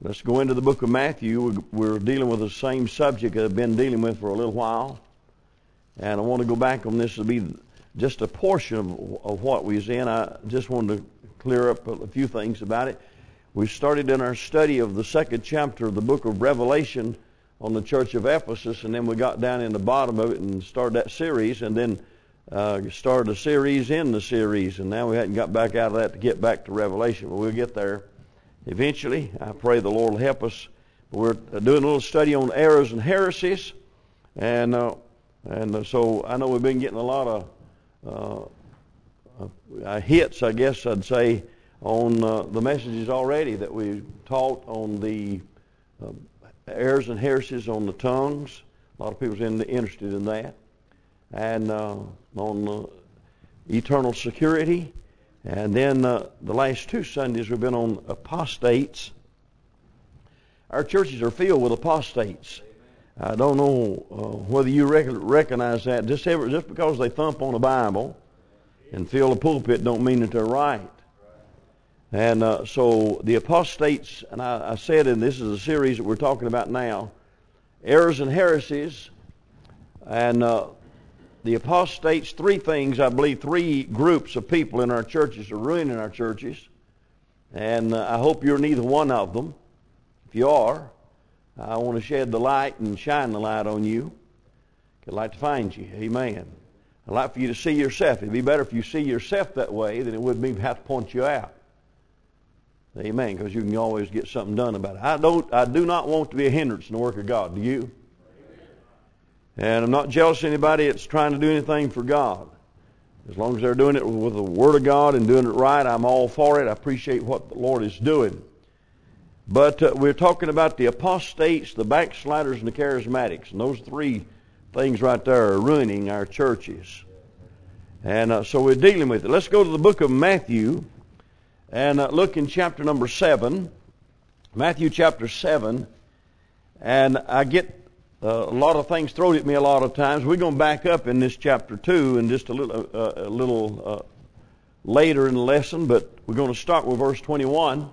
Let's go into the book of Matthew. We're dealing with the same subject that I've been dealing with for a little while. And I want to go back on this. It'll be just a portion of what we was in. I just wanted to clear up a few things about it. We started in our study of the second chapter of the book of Revelation on the church of Ephesus, and then we got down in the bottom of it and started that series, and then started a series in the series, and now we hadn't got back out of that to get back to Revelation, but we'll get there eventually. I pray the Lord will help us. We're doing a little study on errors and heresies, and so I know we've been getting a lot of hits, I guess I'd say, on the messages already that we taught on the errors and heresies on the tongues. A lot of people's interested in that. And on eternal security. And then the last two Sundays we've been on apostates. Our churches are filled with apostates. I don't know whether you recognize that. Just because they thump on the Bible and fill the pulpit don't mean that they're right. And so the apostates, and I said, and this is a series that we're talking about now, errors and heresies, and the apostates, three things, I believe, three groups of people in our churches are ruining our churches, and I hope you're neither one of them. If you are, I want to shed the light and shine the light on you. I'd like to find you. Amen. I'd like for you to see yourself. It'd be better if you see yourself that way than it would be have to point you out. Amen, because you can always get something done about it. I do not want to be a hindrance in the work of God. Do you? And I'm not jealous of anybody that's trying to do anything for God. As long as they're doing it with the Word of God and doing it right, I'm all for it. I appreciate what the Lord is doing. But we're talking about the apostates, the backsliders, and the charismatics. And those three things right there are ruining our churches. And so we're dealing with it. Let's go to the book of Matthew. And look in chapter number 7, Matthew chapter 7, and I get a lot of things thrown at me a lot of times. We're going to back up in this chapter 2 and just a little later in the lesson, but we're going to start with verse 21.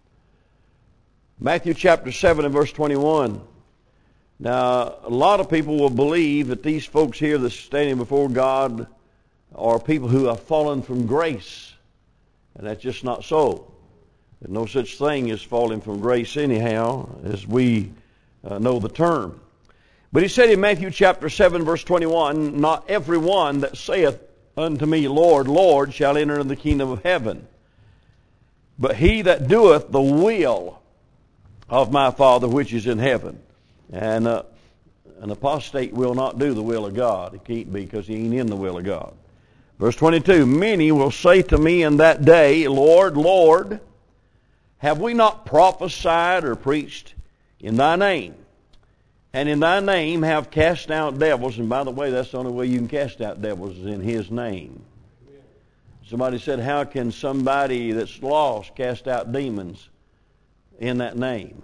Matthew chapter 7 and verse 21. Now, a lot of people will believe that these folks here that's standing before God are people who have fallen from grace. And that's just not so. There's no such thing as falling from grace anyhow, as we know the term. But he said in Matthew chapter 7, verse 21, "Not every one that saith unto me, Lord, Lord, shall enter into the kingdom of heaven, but he that doeth the will of my Father which is in heaven." And an apostate will not do the will of God. He can't be, because he ain't in the will of God. Verse 22, "Many will say to me in that day, Lord, Lord, have we not prophesied or preached in thy name? And in thy name have cast out devils." And by the way, that's the only way you can cast out devils is in his name. Somebody said, how can somebody that's lost cast out demons in that name?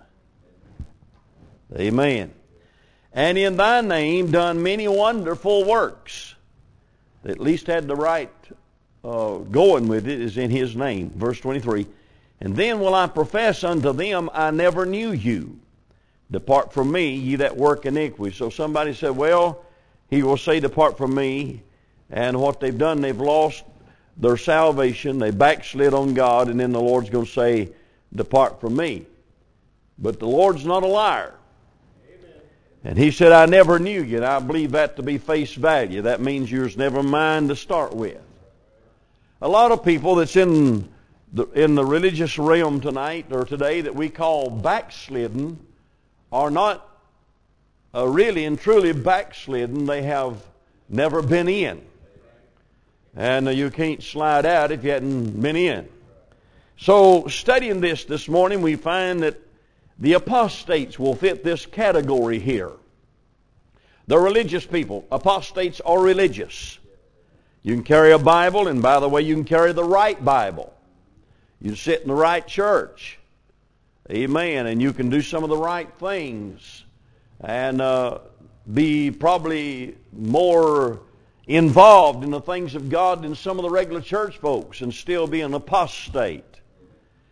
Amen. "And in thy name done many wonderful works." At least had the right going with it is in his name. Verse 23, "And then will I profess unto them, I never knew you. Depart from me, ye that work iniquity." So somebody said, well, he will say, "Depart from me." And what they've done, they've lost their salvation. They backslid on God, and then the Lord's going to say, "Depart from me." But the Lord's not a liar. And he said, "I never knew you." And I believe that to be face value. That means yours never mind to start with. A lot of people that's in the religious realm tonight or today that we call backslidden are not really and truly backslidden. They have never been in. And you can't slide out if you hadn't been in. So studying this morning, we find that the apostates will fit this category here. The religious people. Apostates are religious. You can carry a Bible, and by the way, you can carry the right Bible. You sit in the right church. Amen. And you can do some of the right things. And be probably more involved in the things of God than some of the regular church folks and still be an apostate.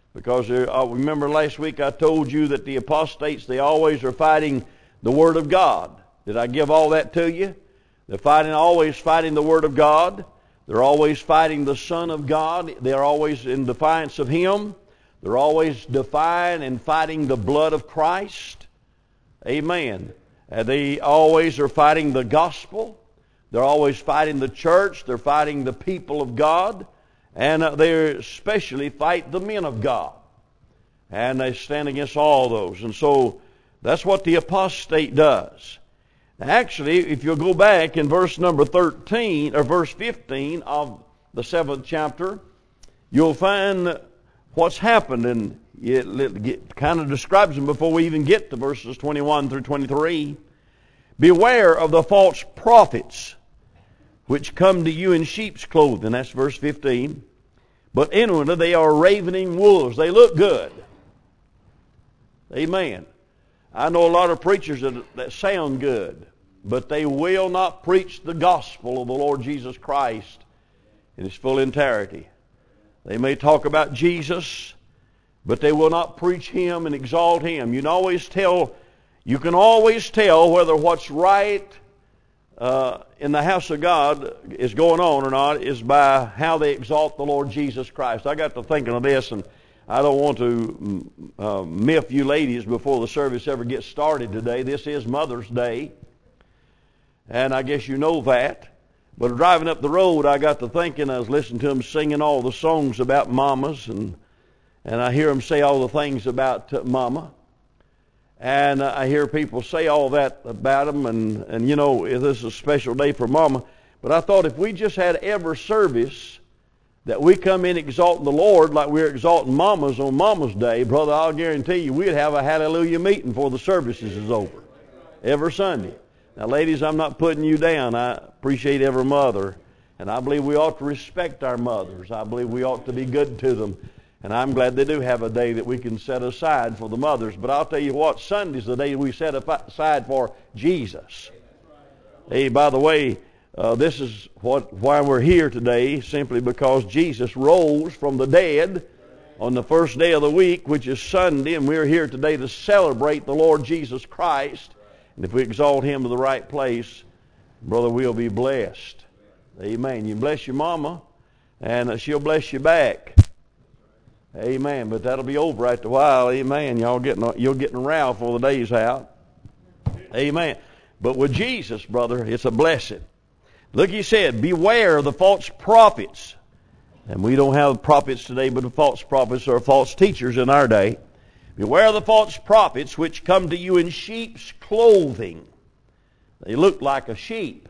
Because remember last week I told you that the apostates, they always are fighting the Word of God. Did I give all that to you? They're always fighting the Word of God. They're always fighting the Son of God. They're always in defiance of Him. They're always defying and fighting the blood of Christ. Amen. They always are fighting the gospel. They're always fighting the church. They're fighting the people of God. And they especially fight the men of God. And they stand against all those. And so that's what the apostate does. Actually, if you'll go back in verse number 13 or verse 15 of the 7th chapter, you'll find what's happened, and it kind of describes them before we even get to verses 21 through 23. Beware of the false prophets which come to you in sheep's clothing. That's verse 15. But inwardly they are ravening wolves. They look good. Amen. I know a lot of preachers that sound good, but they will not preach the gospel of the Lord Jesus Christ in its full entirety. They may talk about Jesus, but they will not preach Him and exalt Him. You can always tell whether what's right in the house of God is going on or not is by how they exalt the Lord Jesus Christ. I got to thinking of this, and I don't want to miff you ladies before the service ever gets started today. This is Mother's Day, and I guess you know that. But driving up the road, I got to thinking, I was listening to them singing all the songs about mamas, and I hear them say all the things about mama. And I hear people say all that about them, and you know, this is a special day for mama. But I thought if we just had every service that we come in exalting the Lord like we're exalting mamas on Mama's Day, brother, I'll guarantee you we'd have a hallelujah meeting before the services is over. Every Sunday. Now, ladies, I'm not putting you down. I appreciate every mother, and I believe we ought to respect our mothers. I believe we ought to be good to them. And I'm glad they do have a day that we can set aside for the mothers. But I'll tell you what, Sunday's the day we set aside for Jesus. Hey, by the way, this is why we're here today, simply because Jesus rose from the dead on the first day of the week, which is Sunday, and we're here today to celebrate the Lord Jesus Christ. And if we exalt Him to the right place, brother, we'll be blessed. Amen. You bless your mama, and she'll bless you back. Amen. But that'll be over after a while. Amen. You'll getting a row before the day's out. Amen. But with Jesus, brother, it's a blessing. Look, He said, beware of the false prophets. And we don't have prophets today, but the false prophets are false teachers in our day. Beware of the false prophets which come to you in sheep's clothing. They look like a sheep.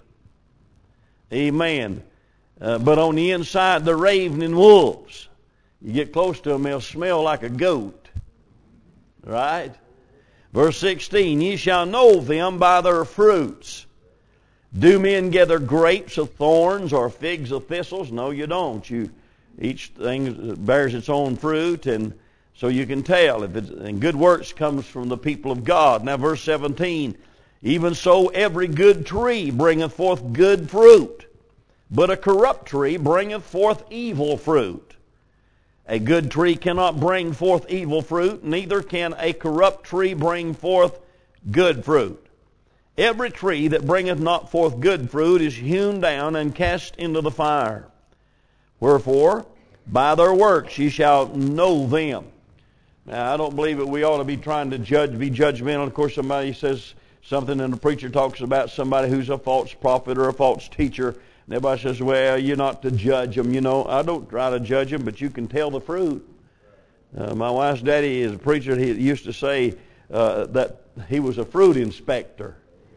Amen. But on the inside, they're ravening wolves. You get close to them, they'll smell like a goat. Right? Verse 16, ye shall know them by their fruits. Do men gather grapes of thorns or figs of thistles? No, you don't. Each thing bears its own fruit, and so you can tell. And good works comes from the people of God. Now verse 17, even so every good tree bringeth forth good fruit, but a corrupt tree bringeth forth evil fruit. A good tree cannot bring forth evil fruit, neither can a corrupt tree bring forth good fruit. Every tree that bringeth not forth good fruit is hewn down and cast into the fire. Wherefore, by their works ye shall know them. Now, I don't believe that we ought to be trying to be judgmental. Of course, somebody says something and the preacher talks about somebody who's a false prophet or a false teacher. And everybody says, well, you're not to judge them. You know, I don't try to judge them, but you can tell the fruit. My wife's daddy is a preacher. He used to say that he was a fruit inspector.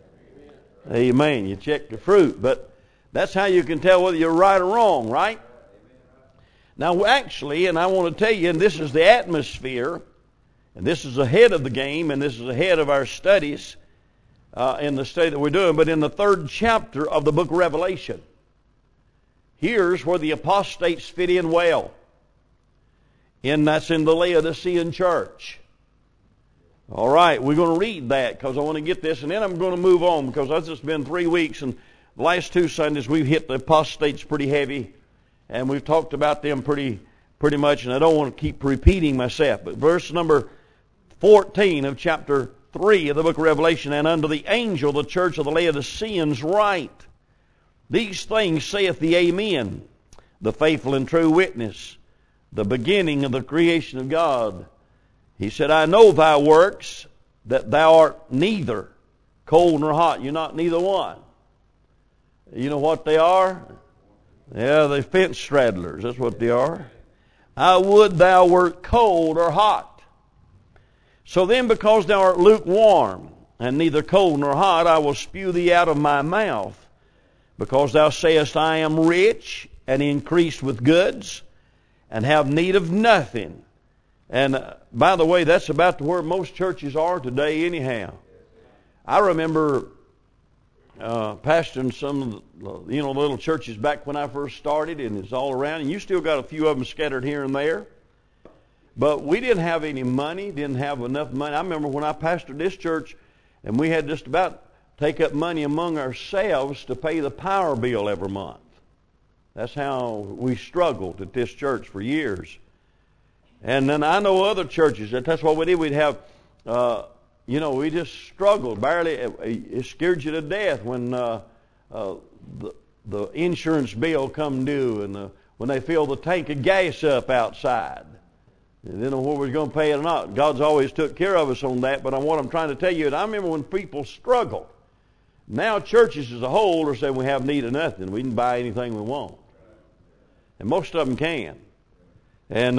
Amen. You check the fruit. But that's how you can tell whether you're right or wrong, right? Now, actually, and I want to tell you, and this is the atmosphere, and this is ahead of the game, and this is ahead of our studies in the study that we're doing, but in the 3rd chapter of the book of Revelation, here's where the apostates fit in well. And that's in the Laodicean church. All right, we're going to read that because I want to get this, and then I'm going to move on because it's just been 3 weeks, and the last 2 Sundays we've hit the apostates pretty heavy, and we've talked about them pretty pretty much, and I don't want to keep repeating myself, but verse number 14 of chapter 3 of the book of Revelation, and unto the angel of the church of the Laodiceans write, these things saith the Amen, the faithful and true witness, the beginning of the creation of God. He said, I know thy works, that thou art neither cold nor hot. You're not neither one. You know what they are? Yeah, they're fence straddlers. That's what they are. I would thou wert cold or hot. So then, because thou art lukewarm, and neither cold nor hot, I will spew thee out of my mouth. Because thou sayest, I am rich, and increased with goods, and have need of nothing. And by the way, that's about where most churches are today anyhow. I remember pastoring some of the, little churches back when I first started, and it's all around. And you still got a few of them scattered here and there. But we didn't have any money, didn't have enough money. I remember when I pastored this church, and we had just about take up money among ourselves to pay the power bill every month. That's how we struggled at this church for years. And then I know other churches, that's what we did. We'd have, we just struggled. Barely, it scared you to death when the insurance bill come due and when they fill the tank of gas up outside. They didn't know whether we was going to pay it or not. God's always took care of us on that, but what I'm trying to tell you is I remember when people struggled. Now churches as a whole are saying we have need of nothing. We can buy anything we want. And most of them can. And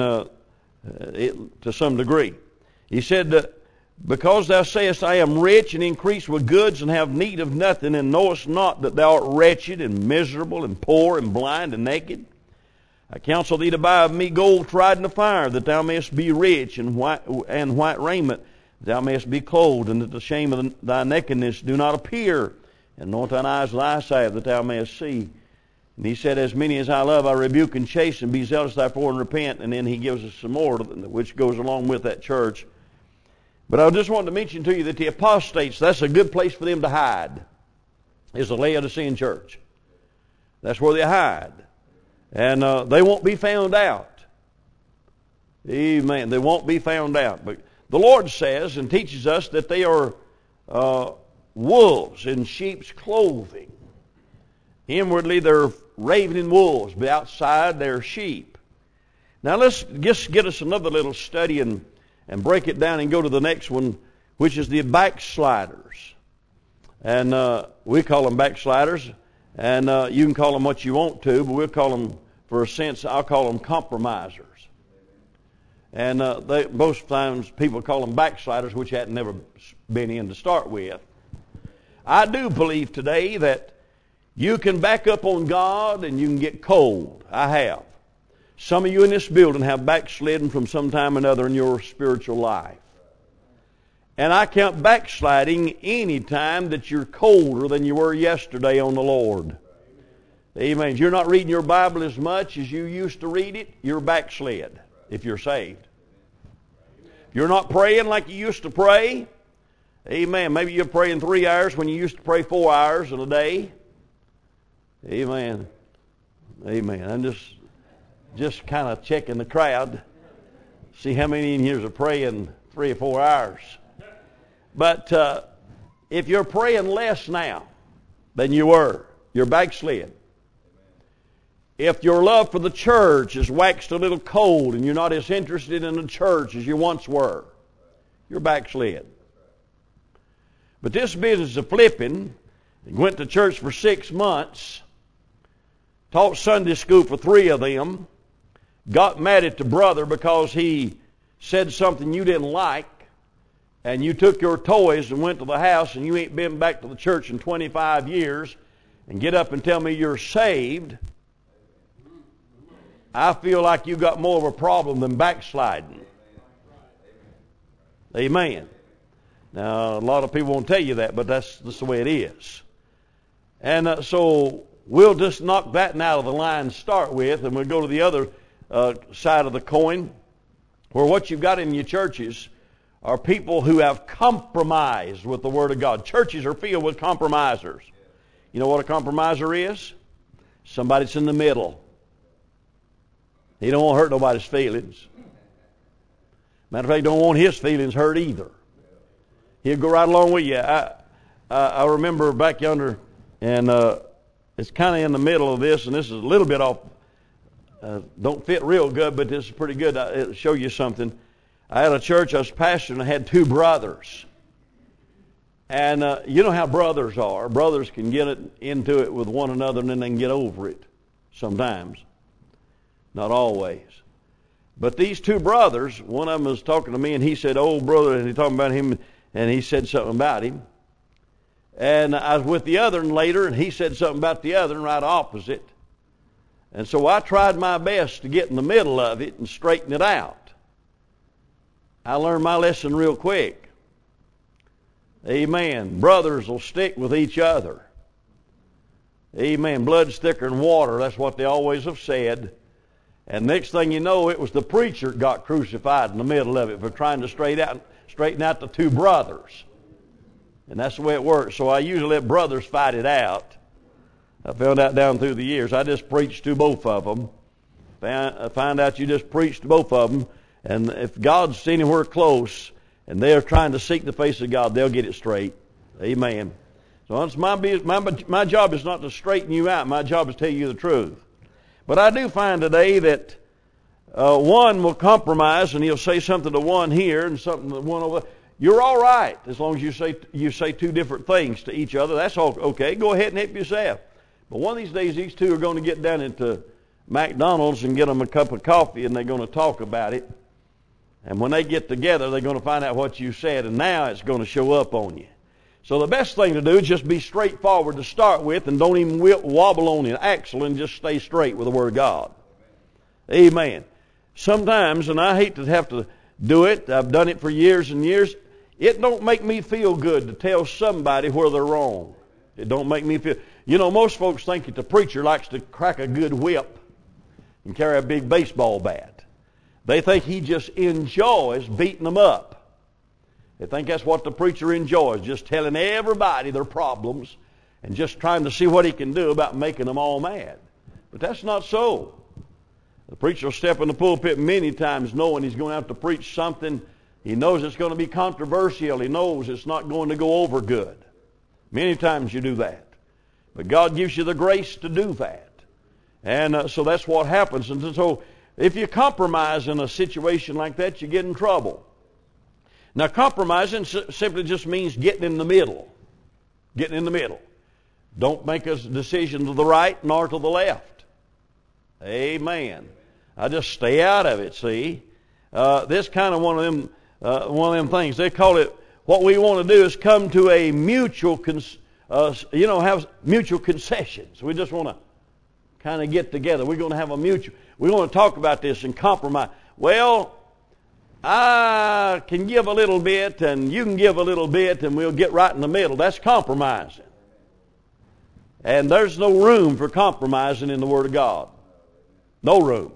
to some degree. He said, because thou sayest, I am rich and increased with goods and have need of nothing, and knowest not that thou art wretched and miserable and poor and blind and naked. I counsel thee to buy of me gold tried in the fire, that thou mayest be rich, and white raiment, that thou mayest be clothed, and that the shame of thy nakedness do not appear. And anoint thine eyes with eye salve, that thou mayest see. And he said, as many as I love, I rebuke and chasten. Be zealous therefore and repent. And then he gives us some more, which goes along with that church. But I just wanted to mention to you that the apostates, that's a good place for them to hide, is the Laodicean church. That's where they hide. And they won't be found out. Amen. They won't be found out. But the Lord says and teaches us that they are wolves in sheep's clothing. Inwardly they're ravening wolves, but outside they're sheep. Now let's just get us another little study and break it down and go to the next one, which is the backsliders. And we call them backsliders, and you can call them what you want to, but we'll call them, for a sense, I'll call them compromisers. And most times people call them backsliders, which hadn't never been in to start with. I do believe today that you can back up on God and you can get cold. I have. Some of you in this building have backslidden from some time or another in your spiritual life. And I count backsliding any time that you're colder than you were yesterday on the Lord. Amen. If you're not reading your Bible as much as you used to read it, you're backslid if you're saved. If you're not praying like you used to pray, amen. Maybe you're praying 3 hours when you used to pray 4 hours in a day. Amen. Amen. I'm just kind of checking the crowd. See how many in here are praying 3 or 4 hours. But if you're praying less now than you were, you're backslid. If your love for the church has waxed a little cold and you're not as interested in the church as you once were, you're backslid. But this business of flipping, went to church for 6 months, taught Sunday school for 3 of them, got mad at the brother because he said something you didn't like, and you took your toys and went to the house and you ain't been back to the church in 25 years, and get up and tell me you're saved, I feel like you got more of a problem than backsliding. Amen. Now, a lot of people won't tell you that, but that's just the way it is. And so we'll just knock that out of the line to start with, and we'll go to the other side of the coin, where what you've got in your churches are people who have compromised with the Word of God. Churches are filled with compromisers. You know what a compromiser is? Somebody that's in the middle. He don't want to hurt nobody's feelings. Matter of fact, don't want his feelings hurt either. He'll go right along with you. I remember back yonder, and it's kind of in the middle of this, and this is a little bit off. Don't fit real good, but this is pretty good. It'll show you something. I had a church I was pastoring, and I had two brothers. And you know how brothers are. Brothers can get into it with one another, and then they can get over it sometimes. Not always. But these two brothers, one of them was talking to me, and he said, "Oh, brother," and he talking about him, and he said something about him. And I was with the other and later, and he said something about the other and right opposite. And so I tried my best to get in the middle of it and straighten it out. I learned my lesson real quick. Amen. Brothers will stick with each other. Amen. Blood's thicker than water. That's what they always have said. And next thing you know, it was the preacher that got crucified in the middle of it for trying to straighten out the two brothers. And that's the way it works. So I usually let brothers fight it out. I found out down through the years. I just preached to both of them. I find out you just preach to both of them. And if God's anywhere close and they're trying to seek the face of God, they'll get it straight. Amen. So it's my job is not to straighten you out. My job is to tell you the truth. But I do find today that one will compromise, and he'll say something to one here and something to one over. You're all right as long as you say two different things to each other. That's all okay. Go ahead and help yourself. But one of these days, these two are going to get down into McDonald's and get them a cup of coffee, and they're going to talk about it. And when they get together, they're going to find out what you said, and now it's going to show up on you. So the best thing to do is just be straightforward to start with, and don't even wobble on an axle, and just stay straight with the Word of God. Amen. Sometimes, and I hate to have to do it, I've done it for years and years, it don't make me feel good to tell somebody where they're wrong. It don't make me feel... You know, most folks think that the preacher likes to crack a good whip and carry a big baseball bat. They think he just enjoys beating them up. They think that's what the preacher enjoys, just telling everybody their problems and just trying to see what he can do about making them all mad. But that's not so. The preacher will step in the pulpit many times knowing he's going to have to preach something. He knows it's going to be controversial. He knows it's not going to go over good. Many times you do that. But God gives you the grace to do that. And so that's what happens. And so if you compromise in a situation like that, you get in trouble. Now, compromising simply just means getting in the middle. Getting in the middle. Don't make a decision to the right nor to the left. Amen. I just stay out of it, see. This kind of one of them things. They call it, what we want to do is come to a mutual, have mutual concessions. We just want to kind of get together. We're going to have a mutual. We want to talk about this and compromise. Well, I can give a little bit and you can give a little bit and we'll get right in the middle. That's compromising. And there's no room for compromising in the Word of God. No room.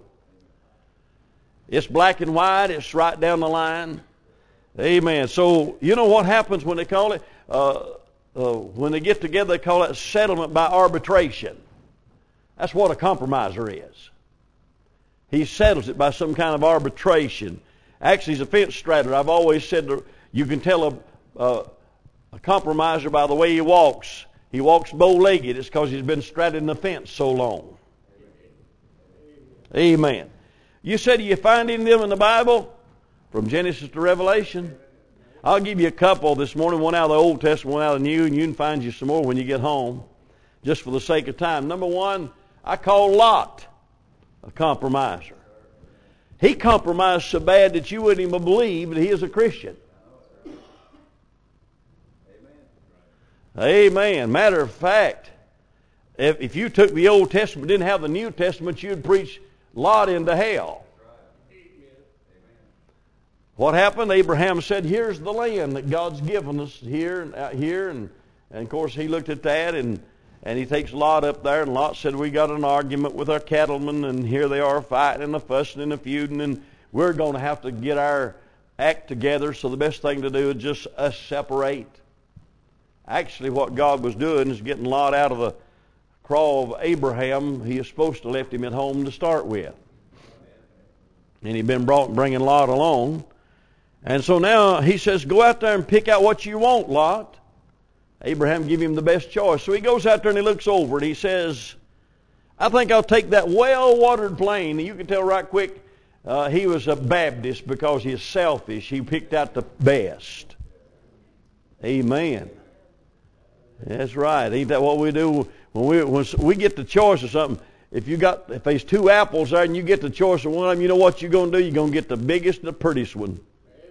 It's black and white. It's right down the line. Amen. So, you know what happens when they call it? When they get together, they call it settlement by arbitration. That's what a compromiser is. He settles it by some kind of arbitration. Actually, he's a fence straddler. I've always said you can tell a compromiser by the way he walks. He walks bow-legged. It's because he's been straddling the fence so long. Amen. You said you find any of them in the Bible? From Genesis to Revelation? I'll give you a couple this morning, one out of the Old Testament, one out of the New, and you can find you some more when you get home, just for the sake of time. Number one, I call Lot a compromiser. He compromised so bad that you wouldn't even believe that he is a Christian. Amen. Matter of fact, if you took the Old Testament and didn't have the New Testament, you'd preach Lot into hell. What happened? Abraham said, here's the land that God's given us here and out here. And of course, he looked at that and he takes Lot up there. And Lot said, we got an argument with our cattlemen. And here they are fighting and a fussing and a feuding. And we're going to have to get our act together. So the best thing to do is just us separate. Actually, what God was doing is getting Lot out of the craw of Abraham. He was supposed to have left him at home to start with. And he'd been bringing Lot along. And so now he says, go out there and pick out what you want, Lot. Abraham gave him the best choice. So he goes out there and he looks over and he says, I think I'll take that well-watered plain. And you can tell right quick he was a Baptist because he's selfish. He picked out the best. Amen. That's right. Ain't that what we do when we get the choice of something? If there's two apples there and you get the choice of one of them, you know what you're going to do? You're going to get the biggest and the prettiest one.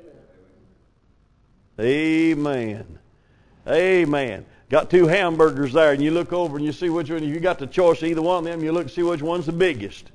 Amen. Amen. Got two hamburgers there and you look over and you see which one. If you got the choice of either one of them, you look and see which one's the biggest.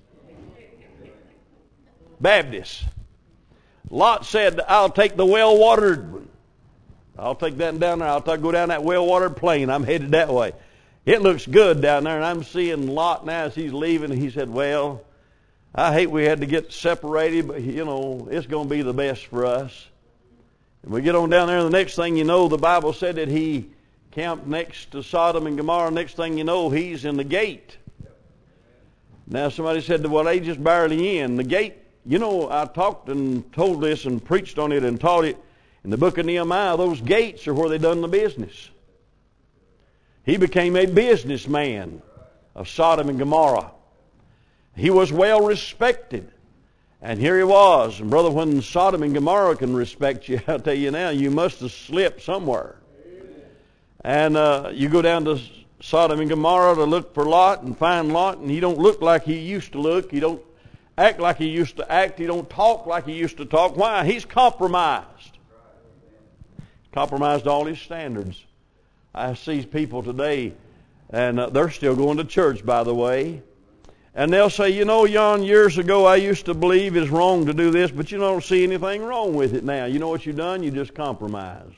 Baptist. Lot said, I'll take the well-watered one. I'll take that down there. I'll go down that well-watered plain. I'm headed that way. It looks good down there, and I'm seeing Lot now as he's leaving. He said, well, I hate we had to get separated, but, it's going to be the best for us. And we get on down there, and the next thing you know, the Bible said that he camped next to Sodom and Gomorrah. Next thing you know, he's in the gate. Now, somebody said, well, they just barely in. The gate, I talked and told this and preached on it and taught it. In the book of Nehemiah, those gates are where they done the business. He became a businessman of Sodom and Gomorrah. He was well respected. And here he was. And brother, when Sodom and Gomorrah can respect you, I'll tell you now, you must have slipped somewhere. And you go down to Sodom and Gomorrah to look for Lot and find Lot, and he don't look like he used to look. He don't act like he used to act. He don't talk like he used to talk. Why? He's compromised. Compromised all his standards. I see people today, and they're still going to church, by the way. And they'll say, Jan, years ago I used to believe it's wrong to do this, but you don't see anything wrong with it now. You know what you've done? You just compromised.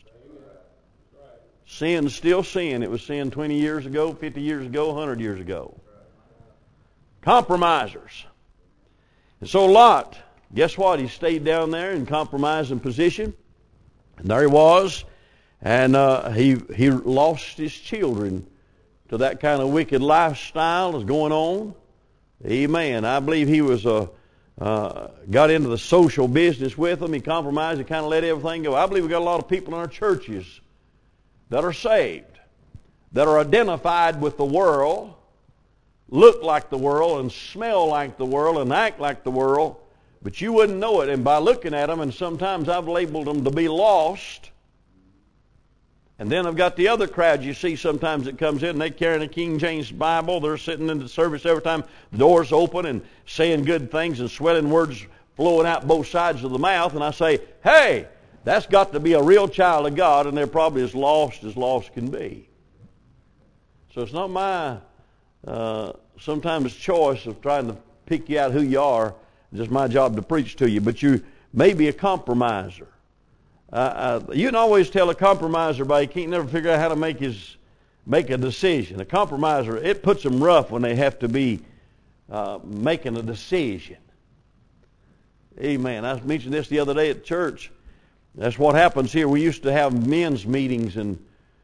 Sin's still sin. It was sin 20 years ago, 50 years ago, 100 years ago. Compromisers. And so Lot, guess what? He stayed down there in compromising position. And there he was. And he lost his children to that kind of wicked lifestyle that's going on. Amen. I believe he was got into the social business with them. He compromised. He kind of let everything go. I believe we got a lot of people in our churches that are saved, that are identified with the world, look like the world, and smell like the world, and act like the world, but you wouldn't know it. And by looking at them, and sometimes I've labeled them to be lost. And then I've got the other crowd you see sometimes that comes in, and they're carrying a King James Bible. They're sitting in the service every time the door's open and saying good things and swelling words flowing out both sides of the mouth. And I say, hey, that's got to be a real child of God, and they're probably as lost can be. So it's not my sometimes choice of trying to pick you out who you are. It's just my job to preach to you. But you may be a compromiser. You can always tell a compromiser by he can't never figure out how to make a decision. A compromiser, it puts them rough when they have to be making a decision. Amen. I mentioned this the other day at church. That's what happens here. We used to have men's meetings, and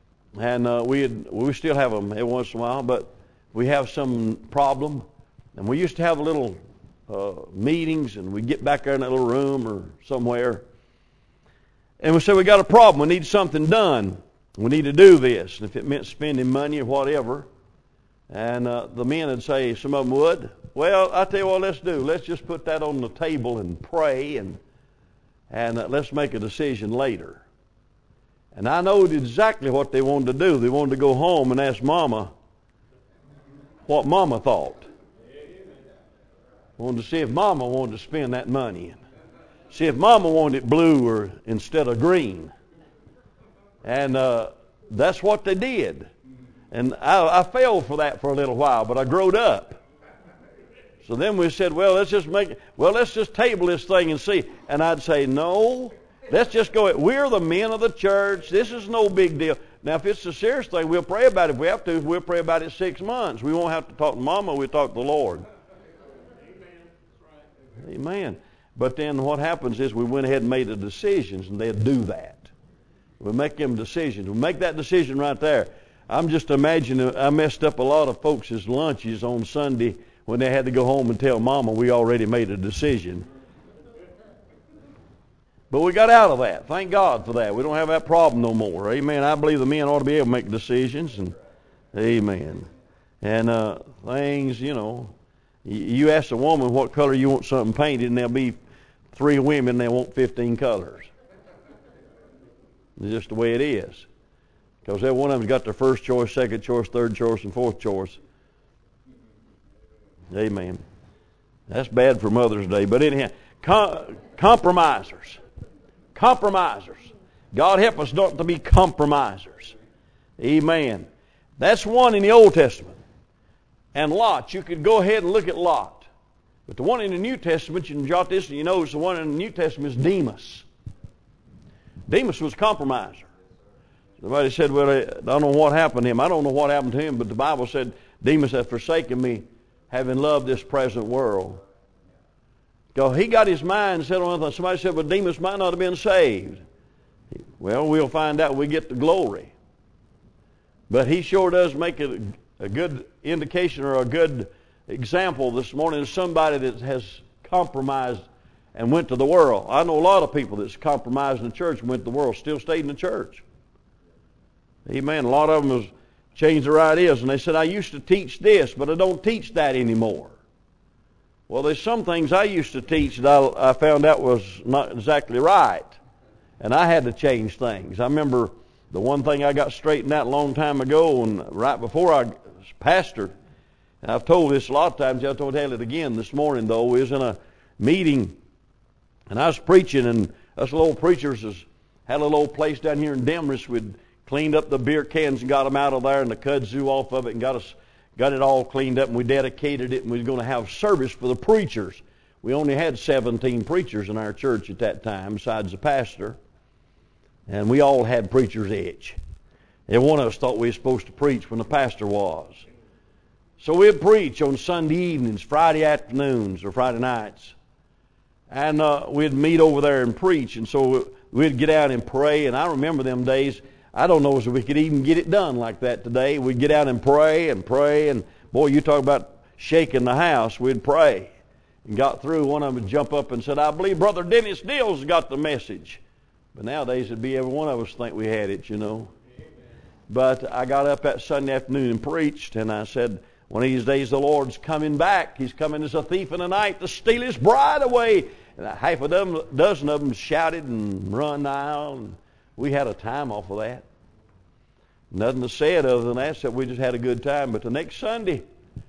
we still have them every once in a while, but we have some problem, and we used to have little meetings, and we get back there in that little room or somewhere. And we say, we got a problem. We need something done. We need to do this. And if it meant spending money or whatever. And the men would say, some of them would, well, I tell you what, let's do. Let's just put that on the table and pray and let's make a decision later. And I know exactly what they wanted to do. They wanted to go home and ask Mama what Mama thought. Wanted to see if Mama wanted to spend that money. See if Mama wanted it blue or instead of green. And that's what they did. And I fell for that for a little while, but I growed up. So then we said, well, let's just table this thing and see. And I'd say, no, let's just go. We're the men of the church. This is no big deal. Now, if it's a serious thing, we'll pray about it. If we have to, we'll pray about it 6 months. We won't have to talk to Mama. We'll talk to the Lord. Amen. But then what happens is we went ahead and made the decisions, and they'd do that. We make them decisions. We make that decision right there. I'm just imagining I messed up a lot of folks' lunches on Sunday when they had to go home and tell Mama we already made a decision. But we got out of that. Thank God for that. We don't have that problem no more. Amen. I believe the men ought to be able to make decisions. And amen. And things, you ask a woman what color you want something painted, and there'll be 3 women, they want 15 colors. It's just the way it is. Because every one of them's got their first choice, second choice, third choice, and fourth choice. Amen. That's bad for Mother's Day. But anyhow, compromisers. Compromisers. God help us not to be compromisers. Amen. That's one in the Old Testament. And Lot, you could go ahead and look at Lot. But the one in the New Testament, you can jot this and you notice the one in the New Testament is Demas. Demas was a compromiser. Somebody said, well, I don't know what happened to him. I don't know what happened to him, but the Bible said, Demas hath forsaken me, having loved this present world. Because he got his mind set on anything. Somebody said, well, Demas might not have been saved. Well, we'll find out when we get to glory. But he sure does make it a good indication or a good example this morning of somebody that has compromised and went to the world. I know a lot of people that's compromised in the church and went to the world, still stayed in the church. Amen. A lot of them have changed their ideas, and they said, I used to teach this, but I don't teach that anymore. Well, there's some things I used to teach that I found out was not exactly right, and I had to change things. I remember the one thing I got straightened out a long time ago, and right before I was pastor, and I've told this a lot of times, I'll tell it again this morning, though. We was in a meeting, and I was preaching, and us little preachers had a little old place down here in Demorest. We'd cleaned up the beer cans and got them out of there, and the kudzu off of it, and got it all cleaned up, and we dedicated it, and we was going to have service for the preachers. We only had 17 preachers in our church at that time, besides the pastor, and we all had preacher's itch. Every one of us thought we were supposed to preach when the pastor was. So we'd preach on Sunday evenings, Friday afternoons, or Friday nights. And we'd meet over there and preach. And so we'd get out and pray. And I remember them days. I don't know if we could even get it done like that today. We'd get out and pray and pray. And boy, you talk about shaking the house. We'd pray. And got through. One of them would jump up and said, I believe Brother Dennis Dills got the message. But nowadays it'd be every one of us think we had it, But I got up that Sunday afternoon and preached. And I said, one of these days the Lord's coming back. He's coming as a thief in the night to steal His bride away. And half a dozen of them shouted and run the aisle. And we had a time off of that. Nothing to say other than that, except we just had a good time. But the next Sunday,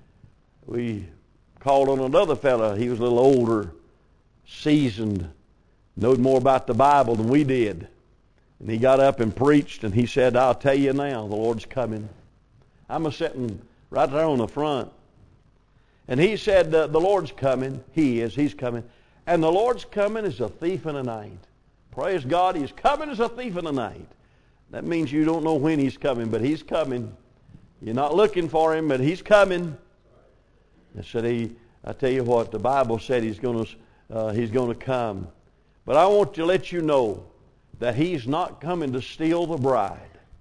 we called on another fella. He was a little older, seasoned, knowed more about the Bible than we did. And he got up and preached, and he said, I'll tell you now, the Lord's coming. I'm sitting right there on the front. And he said, the Lord's coming. He's coming. And the Lord's coming as a thief in the night. Praise God, He's coming as a thief in the night. That means you don't know when He's coming, but He's coming. You're not looking for Him, but He's coming. I said, I tell you what, the Bible said He's going to come. But I want to let you know that He's not coming to steal the bride.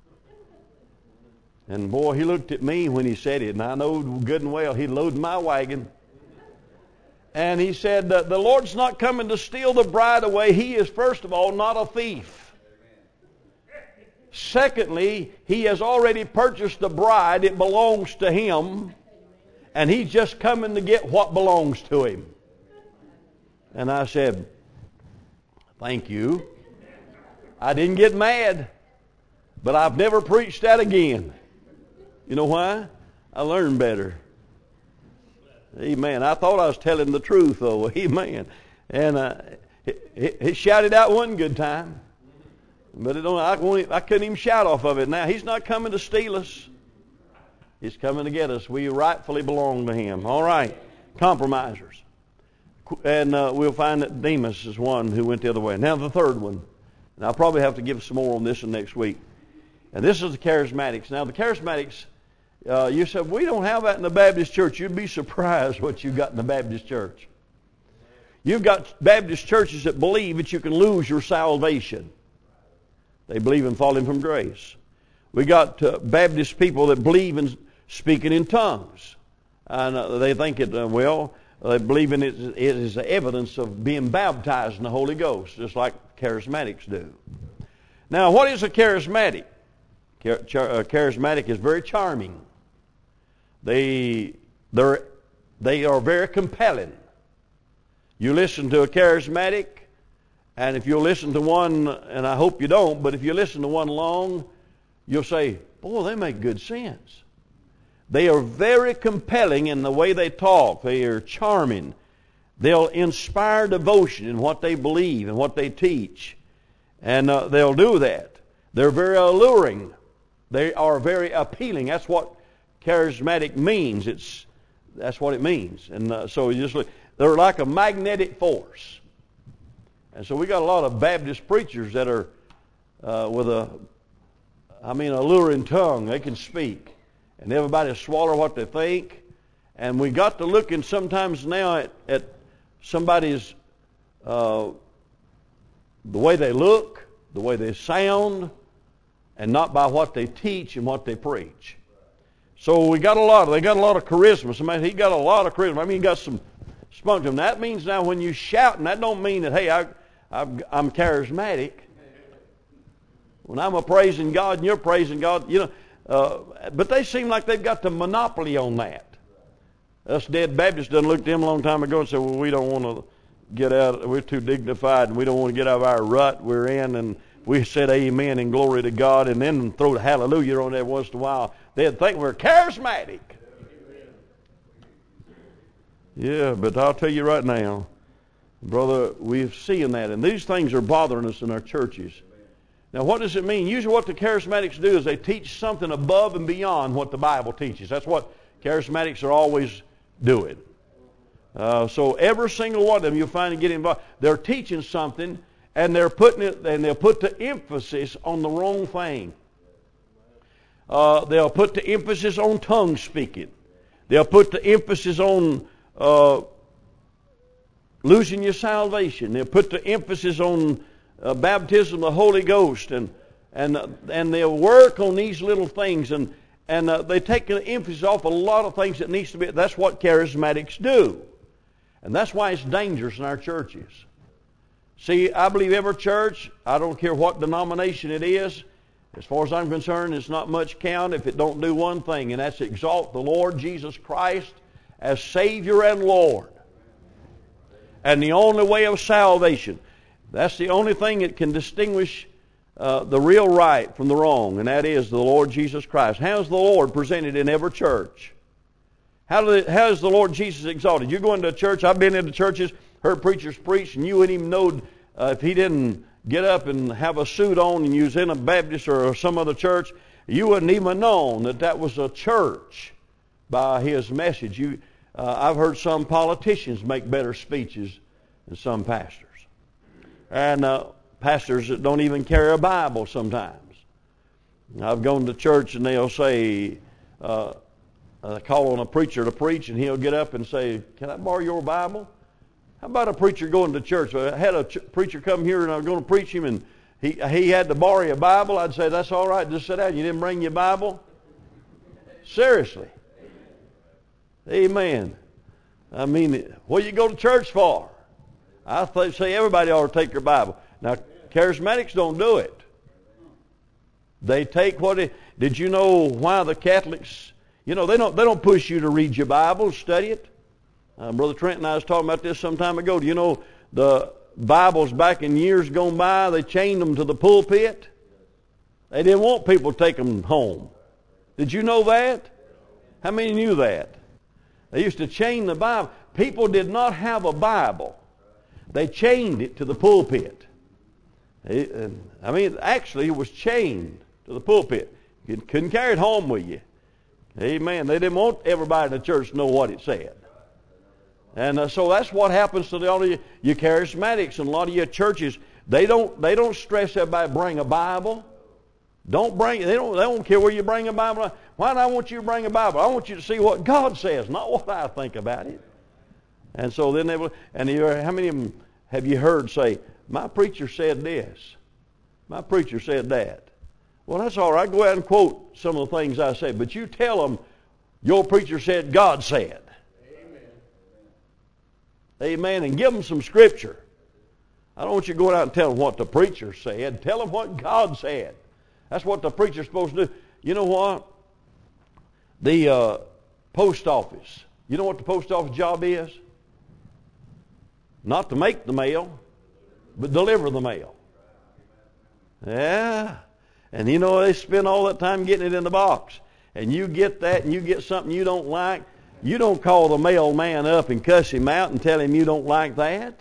And boy, he looked at me when he said it, and I know good and well he'd load my wagon. And he said, the Lord's not coming to steal the bride away. He is, first of all, not a thief. Secondly, He has already purchased the bride. It belongs to Him. And He's just coming to get what belongs to Him. And I said, thank you. I didn't get mad. But I've never preached that again. You know why? I learned better. Amen. I thought I was telling the truth, though. Amen. And he shouted out one good time. But I couldn't even shout off of it now. He's not coming to steal us. He's coming to get us. We rightfully belong to Him. All right. Compromisers. And we'll find that Demas is one who went the other way. Now the third one. And I'll probably have to give some more on this next week. And this is the charismatics. Now the charismatics, you said, we don't have that in the Baptist church. You'd be surprised what you've got in the Baptist church. You've got Baptist churches that believe that you can lose your salvation. They believe in falling from grace. We got Baptist people that believe in speaking in tongues. And they think they believe in it is evidence of being baptized in the Holy Ghost. Just like charismatics do. Now, what is a charismatic? Charismatic is very charming. They are very compelling. You listen to a charismatic, and if you listen to one, and I hope you don't, but if you listen to one long, you'll say, boy, they make good sense. They are very compelling in the way they talk. They are charming. They'll inspire devotion in what they believe and what they teach. And they'll do that. They're very alluring. They are very appealing. That's what charismatic means. That's what it means. And so you just look, they're like a magnetic force. And so we got a lot of Baptist preachers that are with alluring tongue. They can speak. And everybody swallow what they think. And we got to looking sometimes now at somebody's the way they look, the way they sound, and not by what they teach and what they preach. So they got a lot of charisma. Somebody, he got a lot of charisma. I mean, he got some spunk to him. That means now when you shout, and that don't mean that, hey, I'm charismatic. When I'm praising God and you're praising God, but they seem like they've got the monopoly on that. Us dead Baptists done looked at them a long time ago and said, well, we don't want to get out, we're too dignified and we don't want to get out of our rut we're in, and we said amen and glory to God and then throw the hallelujah on there once in a while. They'd think we're charismatic. Yeah, but I'll tell you right now, brother, we've seen that, and these things are bothering us in our churches. Now, what does it mean? Usually what the charismatics do is they teach something above and beyond what the Bible teaches. That's what charismatics are always doing. So every single one of them you'll find to get involved. They're teaching something, and they'll put the emphasis on the wrong thing. They'll put the emphasis on tongue speaking. They'll put the emphasis on losing your salvation. They'll put the emphasis on baptism of the Holy Ghost, and they'll work on these little things, and they take the emphasis off a lot of things that needs to be. That's what charismatics do, and that's why it's dangerous in our churches. See, I believe every church, I don't care what denomination it is, as far as I'm concerned, it's not much count if it don't do one thing, and that's exalt the Lord Jesus Christ as Savior and Lord, and the only way of salvation. That's the only thing that can distinguish the real right from the wrong, and that is the Lord Jesus Christ. How's the Lord presented in every church? How is the Lord Jesus exalted? You go into a church, I've been into churches, heard preachers preach, and you wouldn't even know if he didn't get up and have a suit on and you was in a Baptist or some other church, you wouldn't even known that was a church by his message. I've heard some politicians make better speeches than some pastors. And pastors that don't even carry a Bible sometimes. I've gone to church and they'll say, call on a preacher to preach, and he'll get up and say, can I borrow your Bible? How about a preacher going to church? I had a preacher come here and I was going to preach him, and he had to borrow a Bible. I'd say, that's all right, just sit down. You didn't bring your Bible? Seriously. Amen. I mean, what do you go to church for? I say everybody ought to take their Bible. Now, charismatics don't do it. They take did you know why the Catholics, they don't push you to read your Bible, study it. Brother Trent and I was talking about this some time ago. Do you know the Bibles back in years gone by, they chained them to the pulpit? They didn't want people to take them home. Did you know that? How many knew that? They used to chain the Bible. People did not have a Bible. They chained it to the pulpit. Actually, it was chained to the pulpit. You couldn't carry it home with you. Amen. They didn't want everybody in the church to know what it said. And so that's what happens to all of you charismatics and a lot of your churches. They don't stress everybody bring a Bible. They don't care where you bring a Bible. Why do I want you to bring a Bible? I want you to see what God says, not what I think about it. And so then how many of them have you heard say, my preacher said this, my preacher said that? Well, that's all right. Go ahead and quote some of the things I said, but you tell them your preacher said God said. Amen. Amen. And give them some scripture. I don't want you going out and telling what the preacher said. Tell them what God said. That's what the preacher's supposed to do. You know what? The post office. You know what the post office job is? Not to make the mail, but deliver the mail. Yeah. And you know, they spend all that time getting it in the box. And you get that and you get something you don't like. You don't call the mailman up and cuss him out and tell him you don't like that.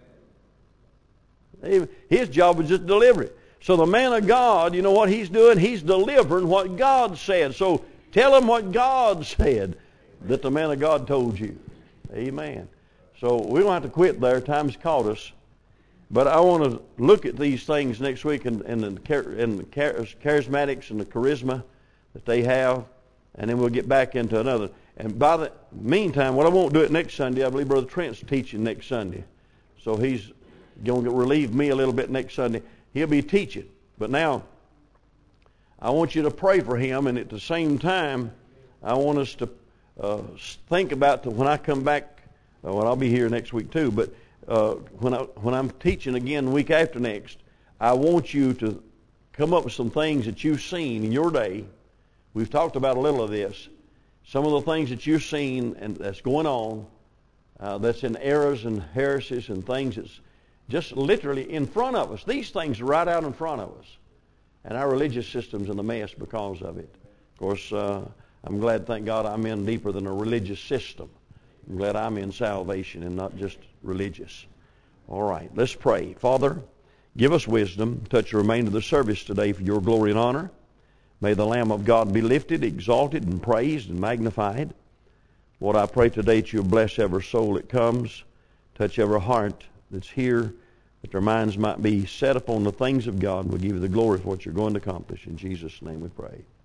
His job was just deliver it. So the man of God, you know what he's doing? He's delivering what God said. So tell him what God said that the man of God told you. Amen. So we don't have to quit there. Time's caught us. But I want to look at these things next week in the charismatics and the charisma that they have. And then we'll get back into another. And by the meantime, what I won't do it next Sunday, I believe Brother Trent's teaching next Sunday. So he's going to relieve me a little bit next Sunday. He'll be teaching. But now, I want you to pray for him. And at the same time, I want us to think about when I come back. Well, I'll be here next week too. But when I'm teaching again the week after next, I want you to come up with some things that you've seen in your day. We've talked about a little of this. Some of the things that you've seen and that's going on, that's in errors and heresies and things that's just literally in front of us. These things are right out in front of us. And our religious system's in a mess because of it. Of course, I'm glad, thank God, I'm in deeper than a religious system. I'm glad I'm in salvation and not just religious. All right, let's pray. Father, give us wisdom. Touch the remainder of the service today for your glory and honor. May the Lamb of God be lifted, exalted, and praised and magnified. Lord, I pray today that you'll bless every soul that comes. Touch every heart that's here, that their minds might be set upon the things of God. We'll give you the glory for what you're going to accomplish. In Jesus' name we pray.